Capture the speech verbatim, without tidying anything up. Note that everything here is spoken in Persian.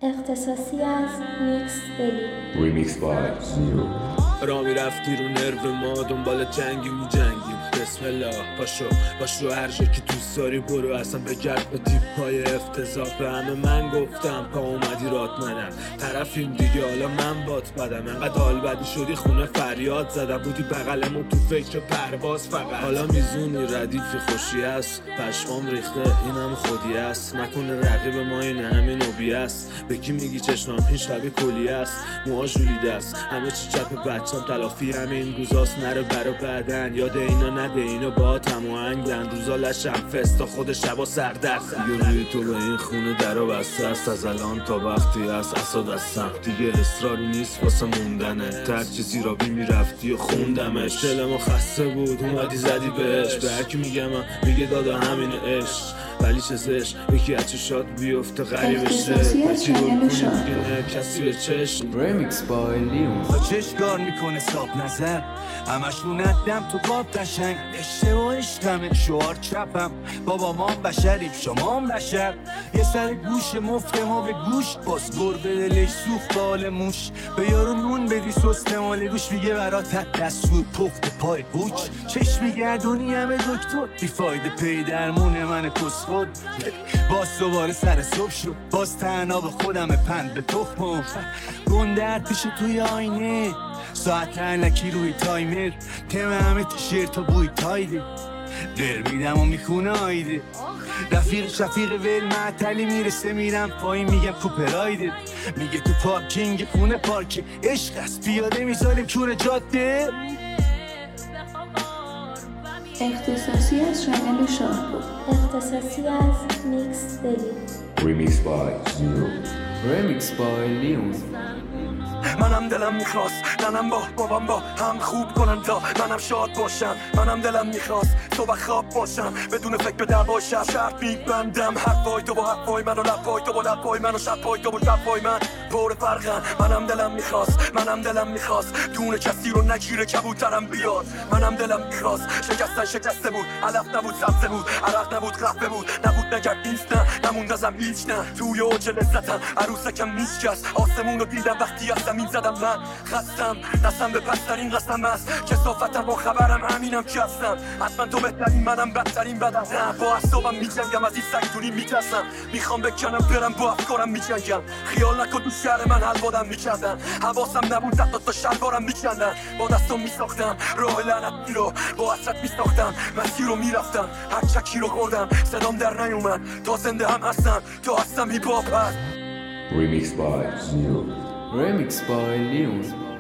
اختصاصی از میکس دلی. Remix by زیرو. را میرفتی رو نرو ما دنبال جنگی می جنگیم. بسم الله پاشو پاشو هر جا که دوست داری برو، اصلا بگرد به تیپ های افتضاح. به همه من گفتم پا اومدی رات منم طرفیم دیگه، حالا من بات بدم. انقدر حال بدی شدی خونه فریاد زدم، بودی بغلمون تو فکر پرواز فقط. حالا میزونی ردیفی خوشی است، پشمام ریخته اینم خودی است. نکنه رقیب ما این همین نوبی است. به کی میگی چشمم پیش شبیه کلی است، موها ژولیده است همه چی چپ بچم. تلافی همین روزاست نره برا بعدن، یاد اینا نده اینا با تم و هنگن. روزا لشم فست تا خود شبا سردست. دیگه روی تو به این خونه درا بسته است، از الان تا وقتی از اسا دستم. دیگه اصراری نیست واسه موندنه، تر چیزی را بی میرفتی و خوندمش. دلمو خسته بود اومدی زدی بهش، به هرکی میگم میگه دادا همین عشق. ولی چه زش یکی از چشات بیفته غریبشه، بچی گل کنی دیگه کسی به چشم. ریمیکس با لیون با چشگار میکنه ساب نظر، همشون ندم تو باب قشنگ. اشتباه عشقمه شعار چپم، بابا ما بشریم شما هم بشر. یه سر گوش مفت ما به گوش، باز گربه دلش سوخت بال موش. به یارو نون بدی سست مال روش، میگه برات دستور پخت پای بوچ. چشمی گردونی همه دکتر بیفایده پی درمون من کس خود. باز دوباره سر صبح شد، باز تنها به خودم پند به تخمم. گندر پیش توی آینه، ساعت علکی روی تایمر. تم همه تیشرت و بوی تایده، در میدم و میخونه آیده. رفیق شفیق ول معطلی میرسه میرم پایین، میگم کوپرایده. میگه تو پارکینگ خونه پارک عشق است، پیاده میذاریم کور جاده. اختصاصی از شامل شاهپور. اختصاصی از میکس دلی. Remix by زیرو. ریمیکس با لیون منم دلم میخواست ننم با بابام با هم خوب کنن تا منم شاد باشم. منم دلم میخواست صبح خواب باشم بدون فکر به دعوای شب. شرط میبندم حرفای تو با حرفای من و لبای تو با لبای من و شبای تو با شبای من پر فرقن. منم دلم میخواست منم دلم میخواست دونه کسی رو نگیره کبوترم بیاد. منم دلم میخواست شکستن شکسته بود، علف نبود سبزه بود، عرق نبود قهوه بود، نبود نگرد نیست نه نموند ازم هیچ نه. توی اوج لذتم عروسکم میشکست، آسمون رو دیدم وقتی از زمین زدم. من خستم دستم به پسترین قسم است، کسافتم با خبرم همینم که هستم. حتما تو بهترین منم بدترین بدم. نه با اعصابم میجنگم، از این سگدونی میترسم. میخوام بکنم برم با افکارم میجنگم. خیال نکن تو شهر من حلوادم میکردن، حواسم نبود حتی تا شلوارم میکندن. با دستم میساختم راه لعنتی رو، با حسرت میساختم مسیر رو میرفتم. هر چکی رو خوردم صدام در نیومد، تا زنده هم هستم تا هستم هیپ هاپ هست. Remix by زیرو. ریمیکس با لیون